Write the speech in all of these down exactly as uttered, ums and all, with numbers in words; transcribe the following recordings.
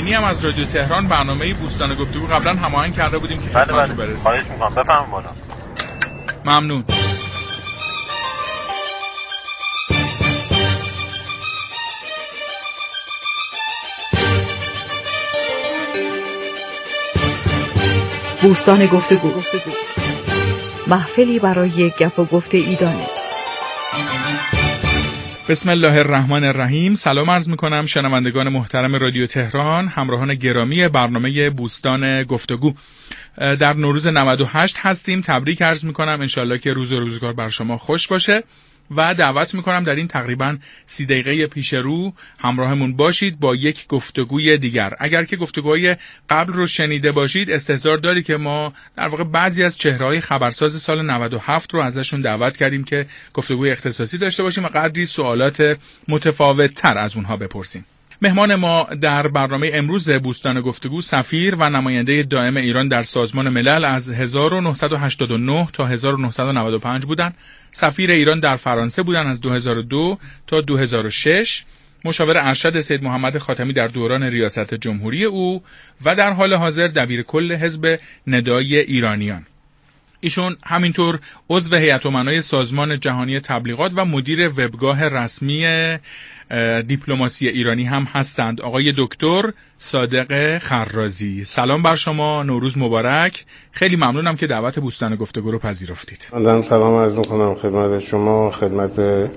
امینی هم از رادیو تهران. برنامه بوستان گفتگو قبلا هماهنگ کرده بودیم که خدمتتون برسیم. خواهش می‌کنم بفرمایید بالا. ممنون. بوستان گفتگو، محفلی برای گپ و گفت ایدانه. بسم الله الرحمن الرحیم. سلام عرض میکنم شنوندگان محترم رادیو تهران، همراهان گرامی برنامه بوستان گفتگو. در نوروز نود و هشت هستیم. تبریک عرض میکنم، انشالله که روز و روزگار بر شما خوش باشه و دعوت میکنم در این تقریبا سی دقیقه پیش رو همراهمون باشید با یک گفتگوی دیگر. اگر که گفتگوهای قبل رو شنیده باشید، استحضار داری که ما در واقع بعضی از چهره‌های خبرساز سال نود و هفت رو ازشون دعوت کردیم که گفتگوی اختصاصی داشته باشیم و قدری سوالات متفاوت تر از اونها بپرسیم. مهمان ما در برنامه امروز بوستان گفتگو سفیر و نماینده دائم ایران در سازمان ملل از هزار و نهصد و هشتاد و نه تا هزار و نهصد و نود و پنج بودند. سفیر ایران در فرانسه بودند از دو هزار و دو تا دو هزار و شش. مشاور ارشد سید محمد خاتمی در دوران ریاست جمهوری او و در حال حاضر دبیر کل حزب ندای ایرانیان. ایشون همینطور عضو هیئت امنای سازمان جهانی تبلیغات و مدیر وبگاه رسمی دیپلماسی ایرانی هم هستند. آقای دکتر صادق خرازی، سلام بر شما، نوروز مبارک. خیلی ممنونم که دعوت بوستان گفتگو رو پذیرفتید. من سلام عرض می‌کنم خدمت شما، خدمت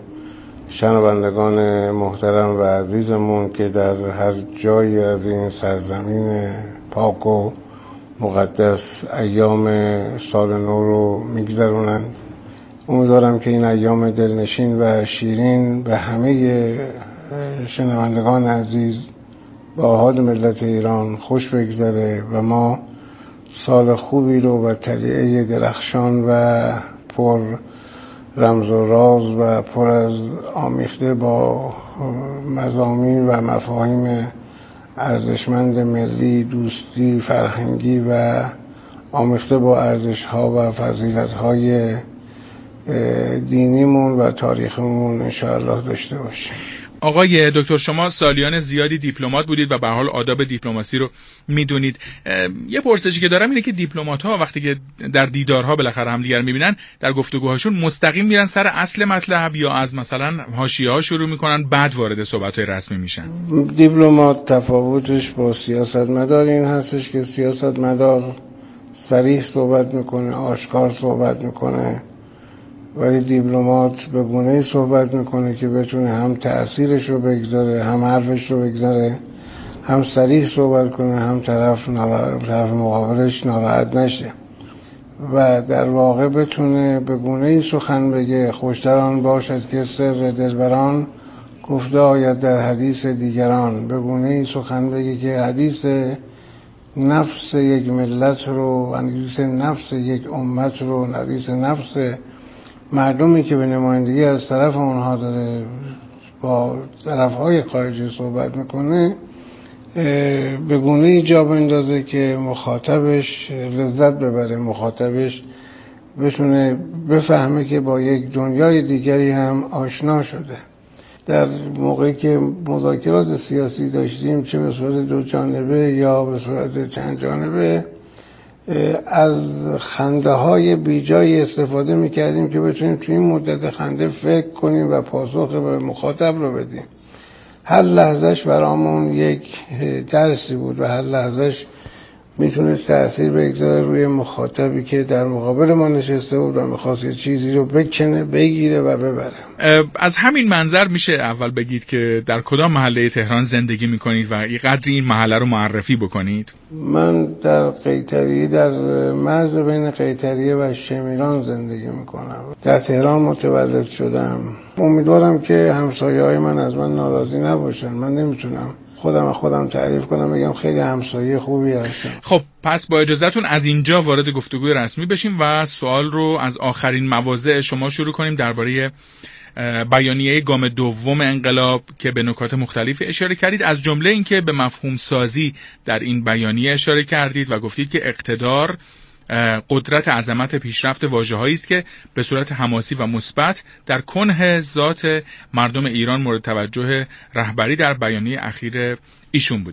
شنوندگان محترم و عزیزمون که در هر جایی از این سرزمین پاک و مقدس ایام سال نو رو میگذرونند. امیدوارم که این ایام دلنشین و شیرین به همه شنوندگان عزیز با حال ملت ایران خوش بگذره و ما سال خوبی رو و طلعه درخشان و پر رمز و راز و پر از آمیخته با مضامین و مفاهیم ارزشمند ملی، دوستی، فرهنگی و آمیخته با ارزش‌ها و فضیلت‌های دینیمون و تاریخمون انشاءالله داشته باشیم. آقای دکتر، شما سالیان زیادی دیپلمات بودید و به هر حال آداب دیپلماسی رو میدونید. یه پرسشی که دارم اینه که دیپلمات‌ها وقتی که در دیدارها بالاخره هم دیگر میبینن، در گفتگوهاشون مستقیم میرن سر اصل مطلب یا از مثلا حاشیه‌ها شروع میکنن بعد وارد صحبت‌های رسمی میشن؟ دیپلمات تفاوتش با سیاستمدار این هستش که سیاستمدار صریح صحبت میکنه، آشکار صحبت میکنه، ولی دیپلمات به گونه‌ای صحبت میکنه که بتونه هم تأثیرش رو بگذاره، هم حرفش رو بگذاره، هم صریح صحبت کنه، هم طرف ناراحت، طرف مقابلش ناراحت نشه و در واقع بتونه به گونه‌ای سخن بگه خوشتر آن باشد که سر دلبران گفته آید در حدیث دیگران. به گونه‌ای سخن بگه که حدیث نفس یک ملت رو، حدیث نفس یک امت رو، حدیث نفس مردمی که به نمایندگی از طرف اونها داره با طرفهای خارجی صحبت میکنه به گونه‌ای جا بندازه که مخاطبش لذت ببره، مخاطبش بتونه بفهمه که با یک دنیای دیگری هم آشنا شده. در موقعی که مذاکرات سیاسی داشتیم، چه به صورت دو جانبه یا به صورت چند جانبه، از خنده های بی جایی استفاده میکردیم که بتونیم توی این مدت خنده فکر کنیم و پاسخ به مخاطب رو بدیم. هر لحظهش برامون یک درسی بود و هر لحظهش میتونست تأثیر بگذاره روی مخاطبی که در مقابل ما نشسته بود و میخواست یه چیزی رو بکنه، بگیره و ببره. از همین منظر میشه اول بگید که در کدام محله تهران زندگی میکنید و یه قدری این محله رو معرفی بکنید؟ من در قیطریه، در مرز بین قیطریه و شمیران زندگی میکنم. در تهران متولد شدم. امیدوارم که همسایه‌های من از من ناراضی نباشن. من نمیتونم خودم خودم تعریف کنم بگم خیلی همسایه خوبی هستم. خب پس با اجازهتون از اینجا وارد گفتگوی رسمی بشیم و سوال رو از آخرین مواضع شما شروع کنیم درباره بیانیه گام دوم انقلاب که به نکات مختلفی اشاره کردید، از جمله اینکه به مفهوم سازی در این بیانیه اشاره کردید و گفتید که اقتدار قدرت عظمت پیشرفت واژه‌هایی است که به صورت حماسی و مثبت در کنه ذات مردم ایران مورد توجه رهبری در بیانیه اخیر ایشون بوده.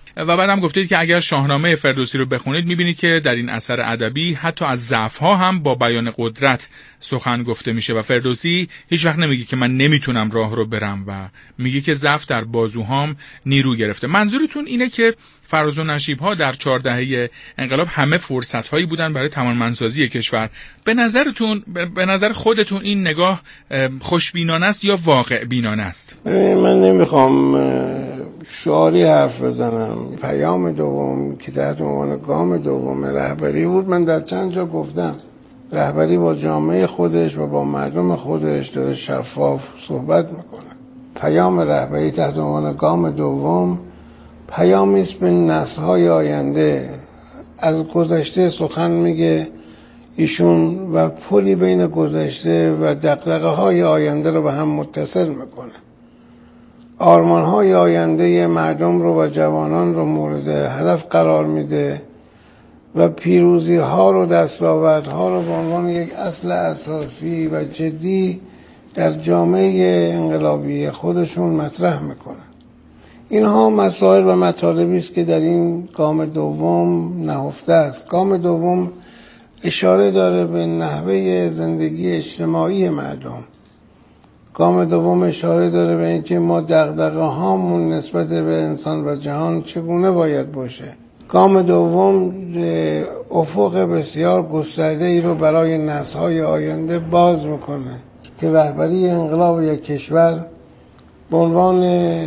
و بعدم گفتید که اگر شاهنامه فردوسی رو بخونید میبینید که در این اثر ادبی حتی از ضعف‌ها هم با بیان قدرت سخن گفته میشه و فردوسی هیچ وقت نمیگه که من نمیتونم راه رو برم و میگه که ضعف در بازوهام نیرو گرفته. منظورتون اینه که فراز و نشیب‌ها در چهار دهه انقلاب همه فرصت‌هایی بودن برای توانمندسازی کشور. به نظرتون به نظر خودتون این نگاه خوشبینانه است یا واقع بینانه است؟ من نمیخوام شعاری حرف بزنم. پیام دوم که تحت عنوان گام دوم رهبری بود، من در چند جا گفتم رهبری با جامعه خودش و با مردم خودش داره شفاف صحبت میکنه. پیام رهبری تحت عنوان گام دوم پیامی است به نسل‌های آینده. از گذشته سخن میگه ایشون و پلی بین گذشته و دغدغه‌های آینده رو به هم متصل میکنه. آرمان‌های آینده مردم رو و جوانان رو مورد هدف قرار میده و پیروزی‌ها رو، دستاوردها رو به عنوان یک اصل اساسی و جدی در جامعه انقلابی خودشون مطرح میکنه. اینها مسائل و مطالبی است که در این گام دوم نهفته است. گام دوم اشاره داره به نحوه زندگی اجتماعی مردم. گام دوم اشاره داره به اینکه ما دغدغه هامون نسبت به انسان و جهان چگونه باید باشه. گام دوم افق بسیار گسترده ای رو برای نسل‌های آینده باز میکنه که رهبری انقلاب یک کشور به عنوان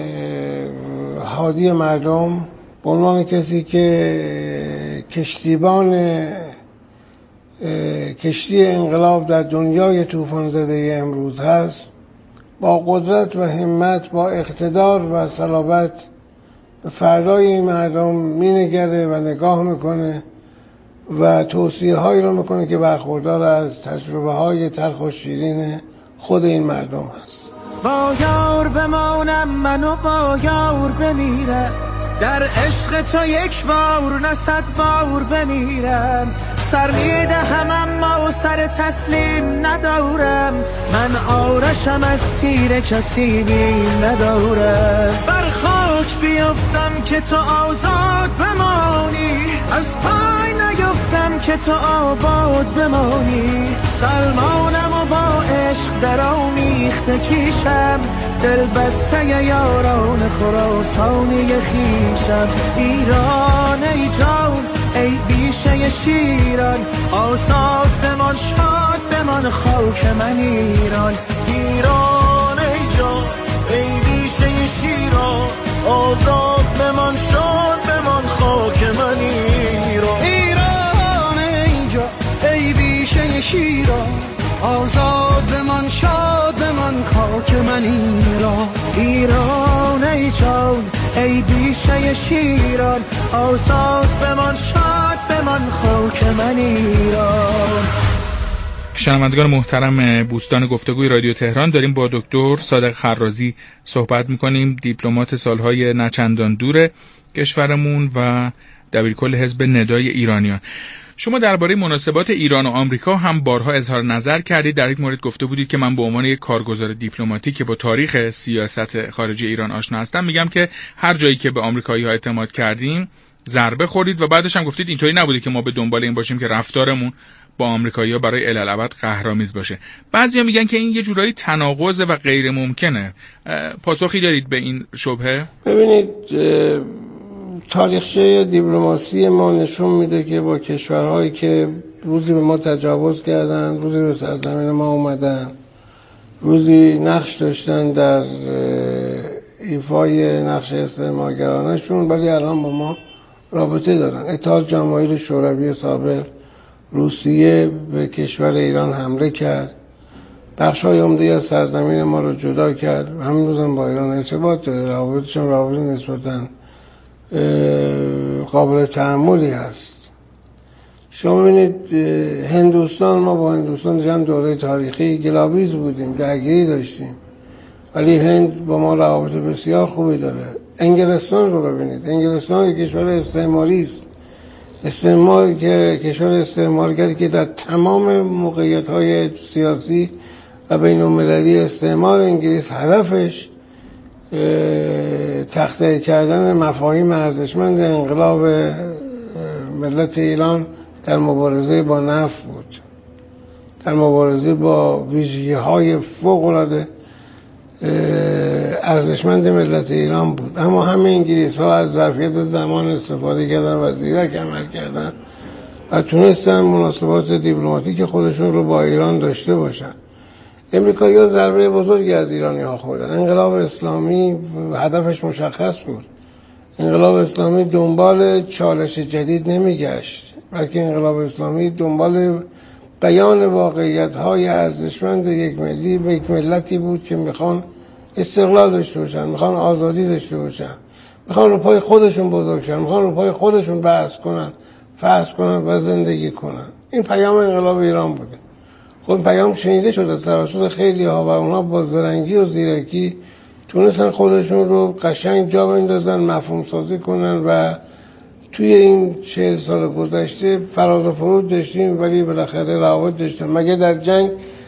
هادی مردم، به عنوان کسی که کشتیبان کشتی انقلاب در دنیای طوفان زده امروز هست، با قدرت و همت، با اقتدار و صلابت به فردای این مردم مینگره و نگاه میکنه و توصیه هایی رو میکنه که برخوردار از تجربه های تلخ و شیرین خود این مردم هست. با یار بمانم منو با یار بمیرم، در عشق تو یک بار نه صد بار بمیرم. سر میدهم اما سر تسلیم ندارم، من آرشم از تیر کسی بیم ندارم. بر خاک بیفتم که تو آزاد بمانی، از پای نیفتم که تو آباد بمانی. سلمانم و با عشق در آمیخته کیشم، دل بسته یاران خراسانی خیشم. ایران ای جان ای بیشه شیران، آزاد بمان شاد بمان خاک من ایران. ایران ای جان ای بیشه شیران، آزاد بمان شاد بمان خاک من ایران. ایران ای جان ای بیشه شیران، آزاد بمان شاد بمان خاک من ایران. ایران ای جان ای بیشه شیران، آزاد بمان شاد بمان خاک من ایران. شنوندگان محترم بوستان گفتگوی رادیو تهران، داریم با دکتر صادق خرازی صحبت میکنیم، دیپلمات سالهای نچندان دور کشورمون و دبیرکل حزب ندای ایرانیان. شما درباره مناسبات ایران و آمریکا هم بارها اظهار نظر کردید. در یک مورد گفته بودید که من به عنوان یک کارگزار دیپلماتیک که با تاریخ سیاست خارجی ایران آشنا هستم، میگم که هر جایی که به آمریکایی‌ها اعتماد کردیم ضربه خوردید و بعدش هم گفتید اینطوری نبوده که ما به دنبال این باشیم که رفتارمون با آمریکایی‌ها برای الالابد قهرآمیز باشه. بعضیا میگن که این یه جورایی تناقض و غیر ممکنه. پاسخی دارید به این شبهه؟ ببینید، تاریخچه دیپلماسی ما نشون میده که با کشورهایی که روزی به ما تجاوز کردن، روزی به سرزمین ما اومدن، روزی نقش داشتن در ایفای نقش استعمارگرانشون، ولی الان با ما رابطه دارن. اتحاد جماهیر شوروی سابق، روسیه به کشور ایران حمله کرد، بخش‌های عمده‌ای از سرزمین ما رو جدا کرد، همین روز هم با ایران ارتباط داره. روابطشون روابط نسبتاً قابل تحملی هست. شما ببینید هندوستان، ما با هندوستان چند دوره تاریخی گلاویز بودیم، درگیری داشتیم، ولی هند با ما روابط بسیار خوبی داره. انگلستان رو ببینید، انگلستان یک کشور استعماری است، استعمار که کشور استعمارگری که در تمام موقعیت‌های سیاسی و بین‌المللی استعمار انگلیس هدفش تخته کردن مفاهیم ارزشمند انقلاب ملت ایران در مبارزه با نفت بود، در مبارزه با ویژگی‌های فوق‌العاده ارزشمند ملت ایران بود. اما همه انگلیس‌ها از ظرفیت زمان استفاده کردن و زیرک عمل کردن و تونستن مناسبات دیپلماتیک خودشون رو با ایران داشته باشن. امریکایی‌ها ضربه بزرگی از ایرانی‌ها خوردن. انقلاب اسلامی هدفش مشخص بود. انقلاب اسلامی دنبال چالش جدید نمیگشت، بلکه انقلاب اسلامی دنبال بیان واقعیت‌های ارزشمند یک ملی به یک ملتی بود که میخوان استقلال داشته باشن، میخوان آزادی داشته باشن، میخوان رو پای خودشون بزرگ شن، میخوان رو پای خودشون بحث کنن، فحص کنن و زندگی کنن. این پیام انقلاب ایران بوده. خب این پیام شنیده شده توسط خیلی ها و اونا با زرنگی و زیرکی تونستن خودشون رو قشنگ جا بندازن، مفهوم سازی کنن و توی این چهل سال گذشته فراز و فرود داشتیم ولی بالاخره روابط داشتیم. مگه در جنگ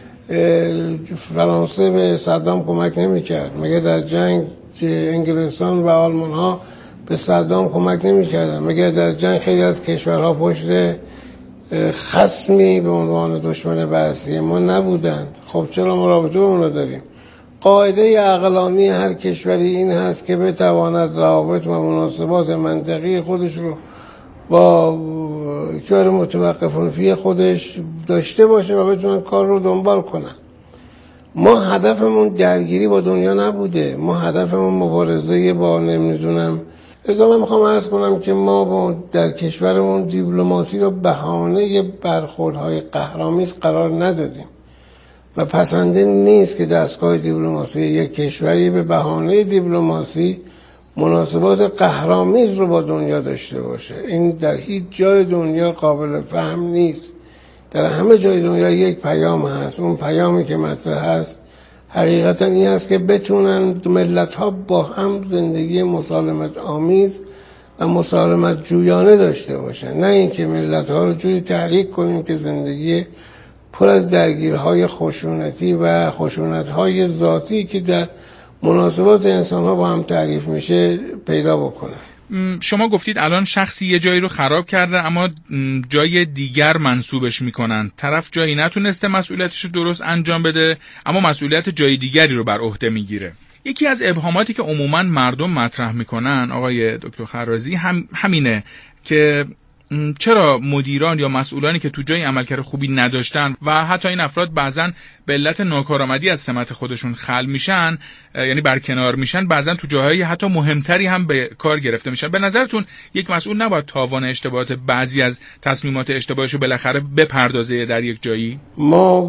فرانسه به صدام کمک نمی کرد؟ مگه در جنگ انگلستان و آلمان ها به صدام کمک نمی کردن؟ مگه در جنگ خیلی از کشورها پشت خصمی به عنوان دشمن بعثی ما نبودند؟ خب چرا ما رابطه با اونا داریم؟ قاعده عقلانی هر کشوری این هست که بتواند روابط و مناسبات منطقی خودش رو با کشور متوقفون فی خودش داشته باشه و بتونن کار رو دنبال کنن. ما هدفمون درگیری با دنیا نبوده، ما هدفمون مبارزه با نمیدونم. ازا من میخوام عرض کنم که ما با در کشورمون دیپلماسی رو بهانه برخوردهای قهرآمیز قرار ندادیم و پسنده نیست که دستگاه دیپلماسی یک کشوری به بهانه دیپلماسی مناسبات قهرآمیز رو با دنیا داشته باشه. این در هیچ جای دنیا قابل فهم نیست. در همه جای دنیا یک پیام هست. اون پیامی که مطرح هست حقیقتا این هست که بتونن ملت ها با هم زندگی مسالمت آمیز و مسالمت جویانه داشته باشن، نه اینکه ملت ها رو جوری تحریک کنیم که زندگی پر از درگیرهای خشونتی و خشونت‌های ذاتی که در مناسبات انسان‌ها با هم تعریف میشه پیدا بکنه. شما گفتید الان شخصی یه جایی رو خراب کرده اما جای دیگر منسوبش میکنن. طرف جایی نتونسته مسئولیتش رو درست انجام بده اما مسئولیت جای دیگری رو بر عهده میگیره. یکی از ابهاماتی که عموماً مردم مطرح میکنن آقای دکتر خرازی هم همینه که چرا مدیران یا مسئولانی که تو جای عملکرد خوبی نداشتن و حتی این افراد بعضن به علت ناکارآمدی از سمت خودشون خل میشن، یعنی برکنار میشن، بعضن تو جاهای حتی مهمتری هم به کار گرفته میشن. به نظرتون یک مسئول نباید تاوان اشتباهات بعضی از تصمیمات اشتباهشو بالاخره بپردازه در یک جایی؟ ما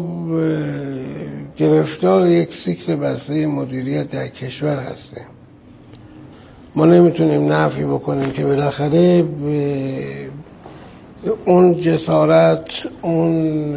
گرفتار یک سیکل بسته مدیریت در کشور هستیم. ما نمیتونیم نفی بکنیم که بالاخره اون جسارت، اون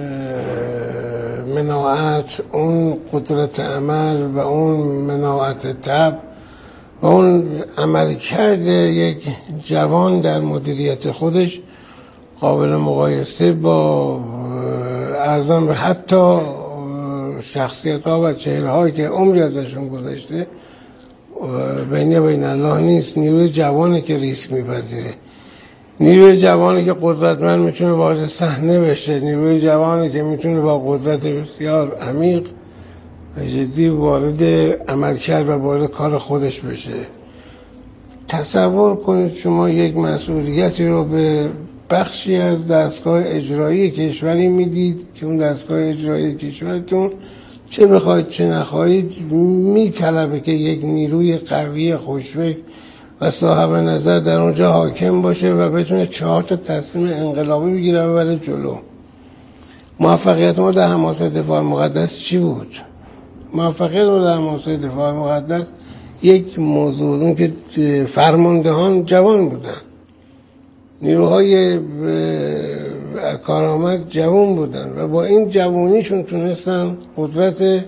مناعت، اون قدرت عمل و اون مناعت طبع و اون عملکرد یک جوان در مدیریت خودش قابل مقایسه با ارزان به حتی شخصیت ها و چهره هایی که عمری ازشون گذشته بینی بین الله نیست. نیروی جوانی که ریسک میپذیره، نیروی جوانی که قدرتمند میتونه وارد صحنه بشه، نیروی جوانی که میتونه با قدرت بسیار عمیق و جدی وارد عملکرد و وارد کار خودش بشه. تصور کنید شما یک مسئولیتی رو به بخشی از دستگاه اجرایی کشوری میدید که اون دستگاه اجرایی کشورتون چه بخواید چه نخواهید میطلبه که یک نیروی قوی خوشفکر و صاحب نظر در اونجا حاکم باشه و بتونه چهار تا تصمیم انقلابی بگیره و بره جلو. موفقیت ما در حماسه دفاع مقدس چی بود؟ موفقیت ما در حماسه دفاع مقدس یک موضوع اون که فرماندهان جوان بودن، نیروهای کارآمد جوان بودن و با این جوانیشون تونستن قدرت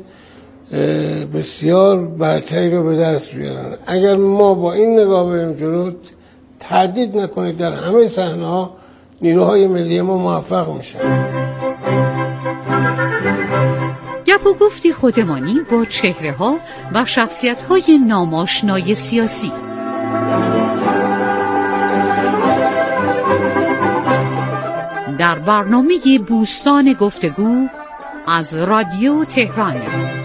بسیار برتری رو به دست بیارن. اگر ما با این نگاه بریم جلو، تردید نکنید در همه صحنه ها نیروهای ملی ما موفق میشن. گپ گپ و گفتی خودمانی با چهره ها و شخصیت های ناماشنای سیاسی. در برنامه بوستان گفتگو از رادیو تهران.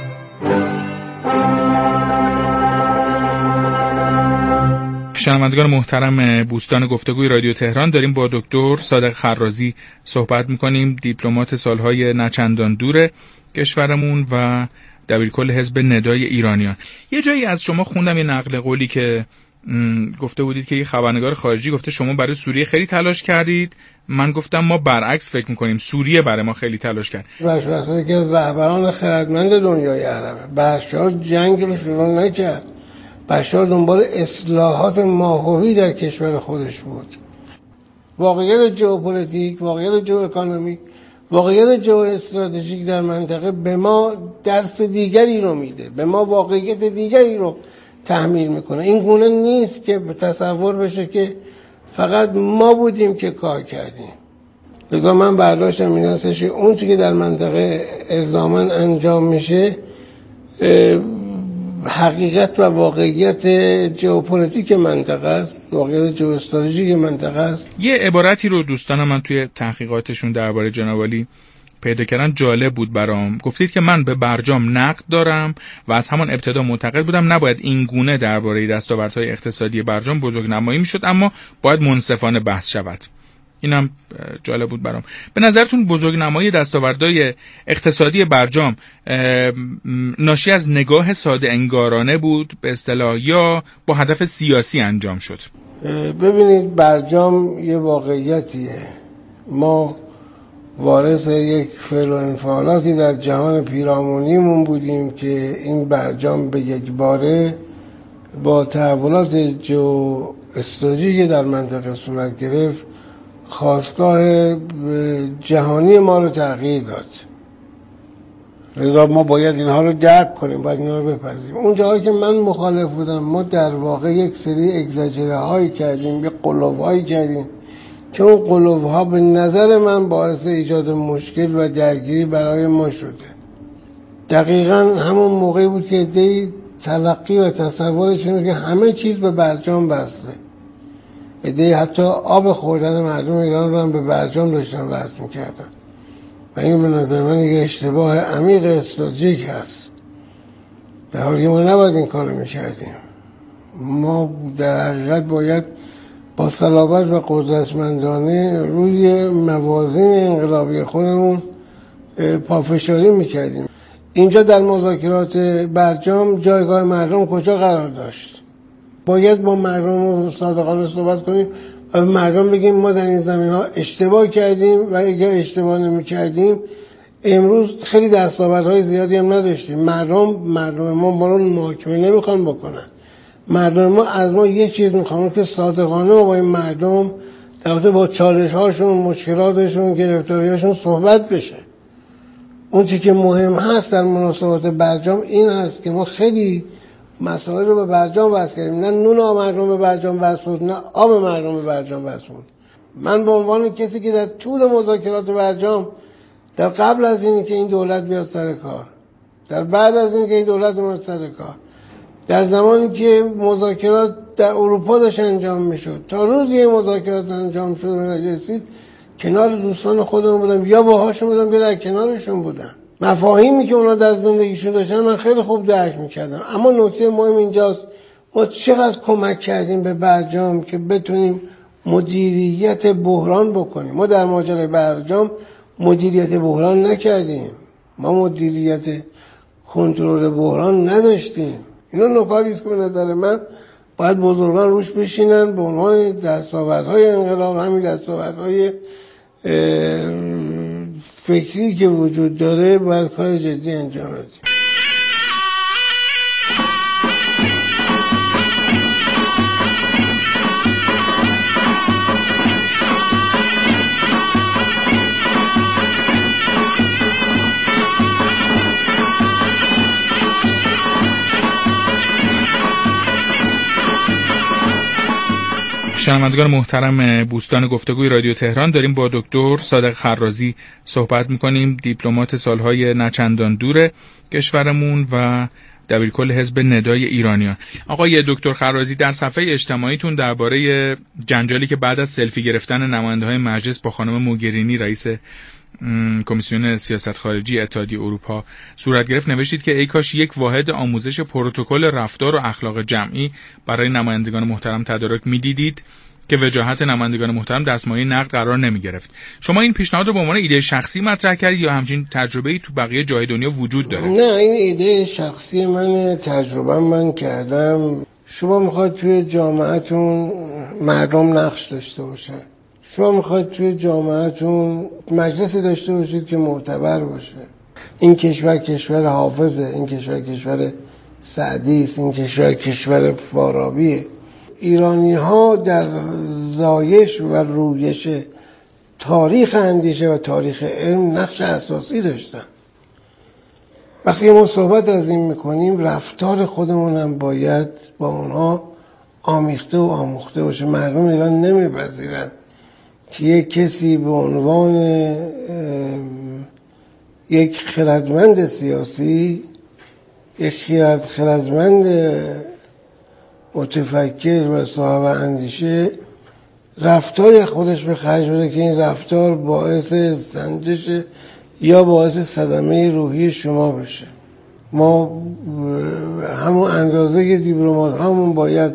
شنوندگان محترم بوستان گفتگوی رادیو تهران، داریم با دکتر صادق خرازی صحبت میکنیم، دیپلمات سالهای نچندان دور کشورمون و دبیرکل حزب ندای ایرانیان. یه جایی از شما خوندم یه نقل قولی که گفته بودید که یه خبرنگار خارجی گفته شما برای سوریه خیلی تلاش کردید، من گفتم ما برعکس فکر میکنیم، سوریه برای ما خیلی تلاش کرد. بشار یکی از رهبران خردمند دنیای عربه. بشار جنگ رو شروع نکرد، بشار دنبال اصلاحات ماهوی در کشور خودش بود. واقعیت ژئوپلیتیک، واقعیت ژئواکونومیک، واقعیت ژئواستراتژیک در منطقه به ما درس دیگری رو میده، به ما واقعیت دیگری رو تحمیل میکنه. این گونه نیست که تصور بشه که فقط ما بودیم که کار کردیم. لذا من برداشتم این هستش که اون چیزی که در منطقه الزاماً انجام میشه حقیقت و واقعیت ژئوپلیتیک منطقه است، واقعیت ژئواستراتژیک منطقه است. یه عبارتی رو دوستان من توی تحقیقاتشون درباره جناب عالی پیدا کردن جالب بود برام. گفتید که من به برجام نقد دارم و از همان ابتدا معتقد بودم نباید این گونه درباره دستاوردهای اقتصادی برجام بزرگنمایی میشد، اما باید منصفانه بحث شود. اینم جالب بود برام. به نظرتون بزرگنمایی دستاوردهای اقتصادی برجام ناشی از نگاه ساده انگارانه بود به اصطلاح یا با هدف سیاسی انجام شد؟ ببینید، برجام یه واقعیتیه. ما وارث یک فعل و انفعالاتی در جهان پیرامونیمون بودیم که این برجام به یک باره با تحولات ژئواستراتژیکی در منطقه صورت گرفت خواستگاه جهانی ما رو تغییر داد. لذا ما باید اینها رو درک کنیم، باید اینها رو بپذیریم. اون جایی که من مخالف بودم، ما در واقع یک سری اگزاجره هایی کردیم، یک قلوف هایی کردیم که اون قلوف ها به نظر من باعث ایجاد مشکل و درگیری برای ما شده. دقیقاً همون موقعی بود که عده‌ای تلقی و تصورشون که همه چیز به برجام بسته. عده‌ای حتی آب خوردن مردم ایران رو هم به برجام داشتن وصل می‌کردن و این به نظر من یک اشتباه عمیق استراتژیک هست، در حالی که ما نباید این کار رو می‌کردیم. ما در حقیقت باید با صلابت و قدرتمندانه روی موازین انقلابی خودمون پافشاری می‌کردیم. اینجا در مذاکرات برجام جایگاه مردم کجا قرار داشت؟ باید با مردم صادقانه صحبت کنیم و مردم بگیم ما در این زمین ها اشتباه کردیم و اگر اشتباه نمی کردیم امروز خیلی دستاوردهای زیادی هم نداشتیم. مردم مردم ما ما رو محاکمه نمیخوان بکنن. مردم ما از ما یه چیز میخوان که صادقانه با این مردم در واقع با چالش هاشون، مشکلاتشون، گرفتاریاشون صحبت بشه. اون چیزی که مهم هست در مناسبات برجام این هست که ما خیلی مسائل رو به برجام وصل کردیم. نه نون مردم به برجام وصل بود، نه آب مردم به برجام وصل بود. من به عنوان کسی که در طول مذاکرات برجام، در قبل از اینی که این دولت بیاد سر کار، در بعد از اینی که این دولت بیاد سر کار، در زمانی که مذاکرات در اروپا داشت انجام میشد، تا روزی مذاکرات انجام شد و نرسید، کنار دوستان خودمون بودم، یا باهاشون بودم یا در کنارشون بودم. مفاهیمی که اونا در زندگیشون داشتن من خیلی خوب درک میکردم. اما نکته مهم اینجاست ما چقدر کمک کردیم به برجام که بتونیم مدیریت بحران بکنیم. ما در ماجرای برجام مدیریت بحران نکردیم، ما مدیریت کنترل بحران نداشتیم. اینا نکاتی است که به نظر من باید بزرگان روش بشینن به عنوان دستاوردهای انقلاب، همین دستاوردهای فکری که وجود داره باید کار جدی انجام بدیم. شنوندگان محترم بوستان گفتگوی رادیو تهران، داریم با دکتر صادق خرازی صحبت میکنیم، دیپلمات سالهای نچندان دور کشورمون و دبیرکل حزب ندای ایرانیان. آقای دکتر خرازی، در صفحه اجتماعیتون درباره جنجالی که بعد از سلفی گرفتن نماینده‌های مجلس با خانم موگرینی رئیس کمیسیون سیاست خارجی اتحادیه اروپا صورت گرفت نوشتید که ای کاش یک واحد آموزش پروتکل رفتار و اخلاق جمعی برای نمایندگان محترم تدارک میدیدید که وجاهت نمایندگان محترم دستمایه نقد قرار نمی گرفت. شما این پیشنهاد رو به عنوان ایده شخصی مطرح کردید یا همچین تجربه‌ای تو بقیه جای دنیا وجود داره؟ نه، این ایده شخصی من، تجربه من کردم. شما میخواید توی جامعهتون مردم نقش داشته باشن، شما میخواید توی جامعهتون مجلسی داشته باشید که معتبر باشه. این کشور کشور حافظه، این کشور کشور سعدی است، این کشور کشور فارابیه. ایرانی ها در زایش و رویش تاریخ اندیشه و تاریخ علم نقش اساسی داشتن. وقتی ما صحبت از این میکنیم، رفتار خودمون هم باید با اونها آمیخته و آموخته باشه. مردم ایران نمیپذیرند که یک کسی به عنوان یک خردمند سیاسی، یک خردمند متفکر و صاحب اندیشه رفتار خودش به خرج بده که این رفتار باعث سنجش یا باعث صدمه روحی شما بشه. ما همون اندازه دیپلمات همون باید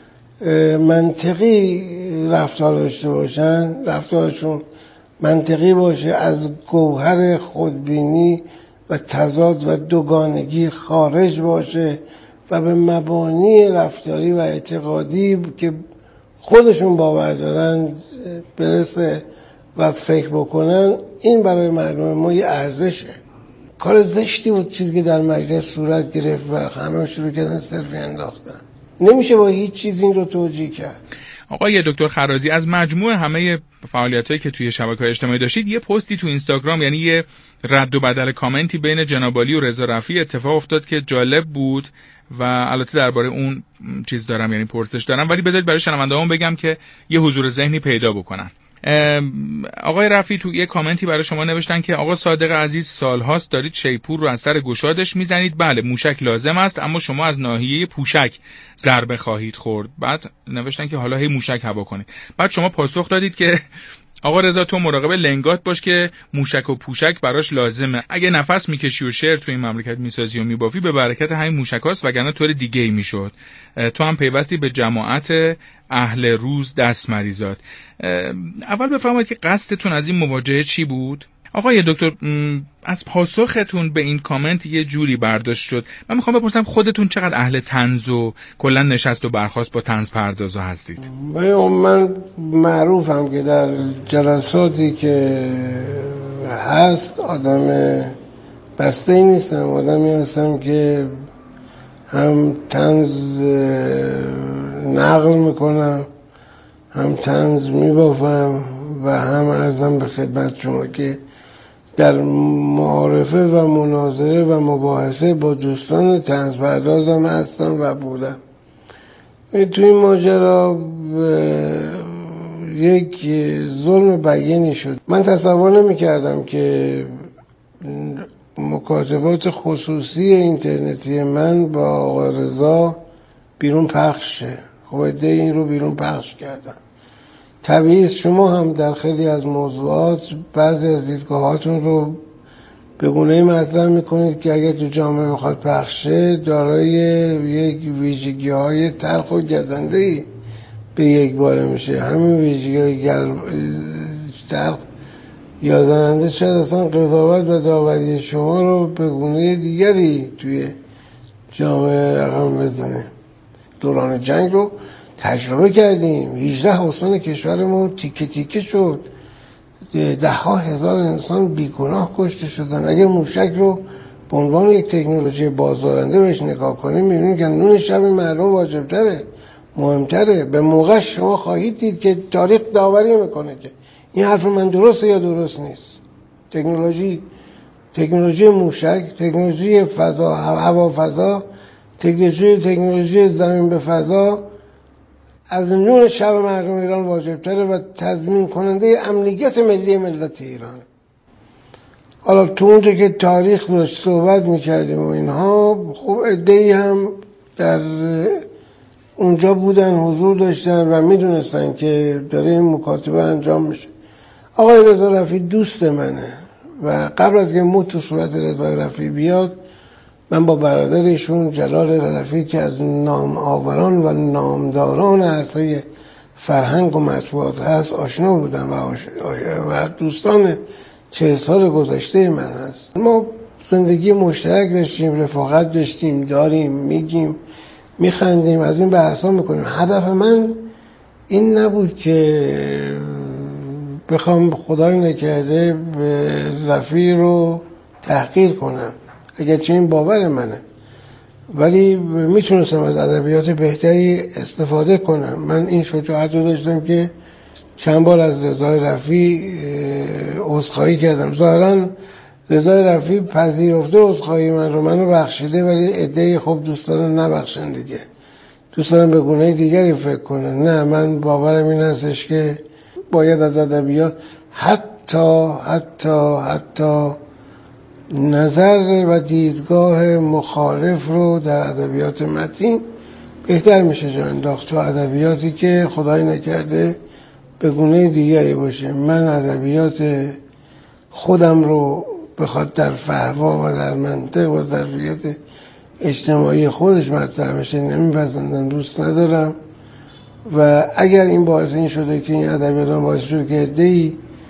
منطقی رفتار داشته باشن، رفتارشون منطقی باشه، از گوهر خودبینی و تضاد و دوگانگی خارج باشه و به مبانی رفتاری و اعتقادی که خودشون باور دارن برسه و فکر بکنن. این برای مردم ما یه ارزشه. کار زشتی بود چیزی که در مجلس صورت گرفت و همه شروع کردن سلفی انداختن. نمیشه با هیچ چیز این رو توجیه کرد. آقای دکتر خرازی، از مجموع همه فعالیتایی که توی شبکه‌های اجتماعی داشتید، یه پستی تو اینستاگرام، یعنی یه رد و بدل کامنتی بین جناب عالی و رضا رفیعی اتفاق افتاد که جالب بود و البته درباره اون چیز دارم، یعنی پرسش دارم، ولی بذارید برای شنونده‌هام بگم که یه حضور ذهنی پیدا بکنن. آقای رفیعی تو یه کامنتی برای شما نوشتن که آقا صادق عزیز، سالهاست دارید شیپور رو از سر گشادش میزنید. بله، موشک لازم است، اما شما از ناحیه پوشک ضربه خواهید خورد. بعد نوشتن که حالا هی موشک هوا کنید. بعد شما پاسخ دادید که آقا رضا، تو مراقب لنگات باش که موشک و پوشک براش لازمه. اگه نفس میکشی و شعر تو این مملکت میسازی و میبافی، به برکت همین موشکاست، وگرنه طور دیگه ای میشد. تو هم پیوستی به جماعت اهل روز دست مریزاد. اول بفرمایید که قصدتون از این مواجهه چی بود؟ آقای دکتر، از پاسختون به این کامنت یه جوری برداشت شد. من میخوام بپرسم خودتون چقدر اهل طنز و کلا نشست و برخاست با طنز پردازا هستید؟ من معروفم که در جلساتی که هست آدم بسته ای نیستم، آدمی هستم که هم طنز نقل میکنم، هم طنز میبافم و هم ازم به خدمت شما که در معارفه و مناظره و مباحثه با دوستان طنز پردازم هستم و بودم. توی این ماجرا یک ظلم بیانی شد. من تصور نمی کردم که مکاتبات خصوصی اینترنتی من با آقا رضا بیرون پخش شه. خب ایده این رو بیرون پخش کردم. طبیعی است شما هم در خیلی از موضوعات بعضی از دیدگاهاتون رو به گونه‌ای مطرح میکنید که اگر تو جامعه بخواد پخشه دارای یک ویژگی‌های تلخ و گزنده‌ای به یک باره میشه. همین ویژگی‌های تلخ یا زننده شاید اصلا قضاوت و داوری شما رو به گونه دیگری توی جامعه رقم بزنه. دوران جنگ رو تجربه کردیم. هجده استان کشورمون تیکه تیکه شد، ده ها هزار انسان بیگناه کشته شدن. اگه موشک رو به عنوان یک تکنولوژی بازدارنده بهش نگاه کنیم می‌بینیم که نون شب مردم واجب‌تره، مهمتره. به موقع شما خواهید دید که تاریخ داوری میکنه که این حرف من درسته یا درست نیست. تکنولوژی تکنولوژی موشک، تکنولوژی فضا، هوا فضا، تکنولوژی تکنولوژی زمین به فضا از نور شب مردم ایران واجبتره و تضمین کننده امنیت ملی ملت ایران. حالا تو اونجا که تاریخ داشت صحبت میکردیم و اینها، خب عده‌ای هم در اونجا بودن، حضور داشتن و میدونستن که داره این مکاتبه انجام میشه. آقای رضا رفیعی دوست منه و قبل از که موت تو صورت رضا رفیعی بیاد، من با برادرشون جلال رفیعی که از نام آوران و نامداران عرصه فرهنگ و مطبوعات هست آشنا بودم و, آش... و دوستان چهل سال گذشته من هست. ما زندگی مشترک داشتیم، رفاقت داشتیم، داریم، میگیم، میخندیم، از این بحثا میکنیم. هدف من این نبود که بخوام خدای نکرده رفیع رو تحقیر کنم، اگرچه این باور منه، ولی میتونستم از ادبیات بهتری استفاده کنم. من این شجاعت رو داشتم که چند بار از رضا رفیع عذرخواهی کردم. ظاهرا رضا رفیع پذیرفته عذرخواهی من رو، منو بخشیده، ولی عده‌ای خب دوست دارن نبخشن دیگه، دوست دارن به گونه دیگری فکر کنن. نه، من باورم این هستش که باید از ادبیات حتی حتی حتی نظر و دیدگاه مخالف رو در ادبیات متین بهتر میشه جا انداخت تو ادبیاتی که خدای نکرده به گونه دیگری باشه. من ادبیات خودم رو بخواد در فهوا و در منطق و ظرفیت اجتماعی خودش مطرح بشه نمیپسندم، دوست ندارم. و اگر این باعث این شده که این ادبیات باعث شده که عده‌ای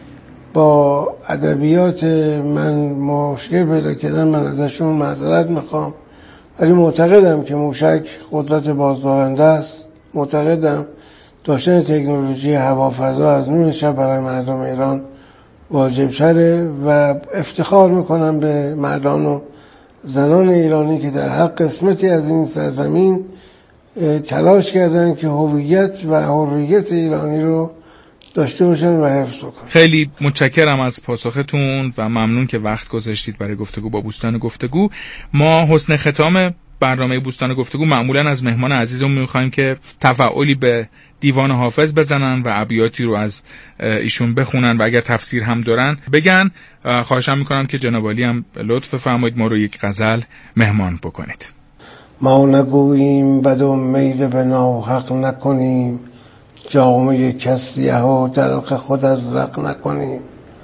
با ادبیات من مشکل پیدا کردن، من ازشون معذرت میخوام، ولی معتقدم که موشک قدرت بازدارنده است. معتقدم داشتن تکنولوژی هوافضا از نور شب برای مردم ایران واجب تره و افتخار میکنم به مردان و زنان ایرانی که در هر قسمتی از این سرزمین تلاش کردن که هویت و حریت ایرانی رو داشته باشن و حفظ کنن. خیلی متشکرم از پاسختون و ممنون که وقت گذاشتید برای گفتگو با بوستان گفتگو. ما حسن ختام برنامه بوستان گفتگو معمولا از مهمان عزیزمون می‌خوایم که تفاعلی به دیوان حافظ بزنن و ابیاتی رو از ایشون بخونن و اگر تفسیر هم دارن بگن. خواهشم میکنم که جناب عالی هم لطف فرمایید ما رو یک غزل مهمان بکنید. ما نگوییم بد و میل به ناحق نکنیم، جامه کسی ها دلق خود از رق نکنیم.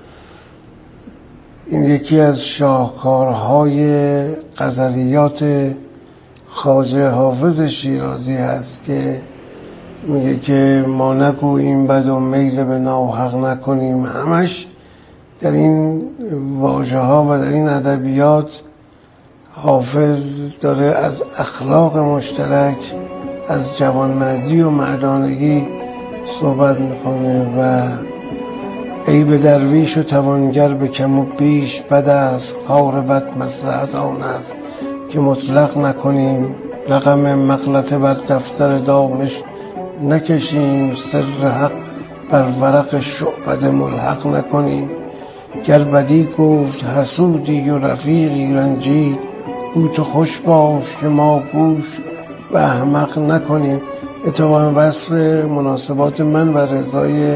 این یکی از شاهکارهای غزلیات خواجه حافظ شیرازی هست که میگه که ما نگوییم بد و میل به ناحق نکنیم. همش در این واژه ها و در این ادبیات حافظ داره از اخلاق مشترک، از جوانمردی و مردانگی صحبت میکنه و ای به درویش و توانگر به کم و بیش بد است، کار بد مصلحت آن است که مطلق نکنیم. رقم مغلطه بر دفتر دانش نکشیم، سر حق بر ورق شعبده ملحق نکنیم. گر بدی گفت حسودی و رفیقی رنجید، گو تو خوش باش که ما گوش به احمق نکنیم. اتفاقا وصف مناسبات من و رضای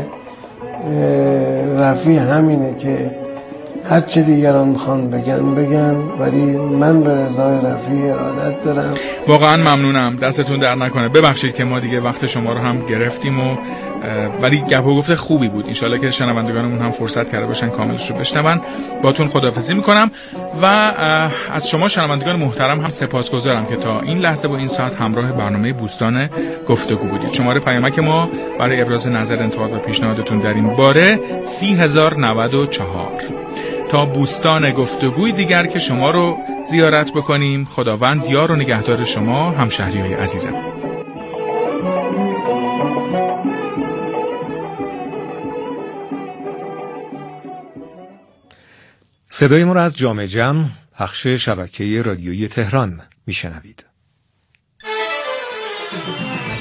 رفیع همینه که هر چه دیگران میخوان بگن بگن، ولی من به رضای رفیع ارادت دارم. واقعا ممنونم، دستتون در نکنه. ببخشید که ما دیگه وقت شما رو هم گرفتیم و ولی گپ و گفت خوبی بود. انشالله که شنوندگانمون هم فرصت کرده باشن کاملش رو بشنون. باتون خداحافظی میکنم و از شما شنوندگان محترم هم سپاسگزارم که تا این لحظه با این ساعت همراه برنامه بوستان گفتگو بودید. شماره پیامک ما برای ابراز نظر، انتقاد و پیشنهادتون در این باره سی هزار نود و چهار. تا بوستان گفتگوی دیگر که شما رو زیارت بکنیم، خداوند یار و نگهدار شما همشهریای عزیزم. صدای ما را از جام جم پخش شبکه رادیویی تهران میشنوید.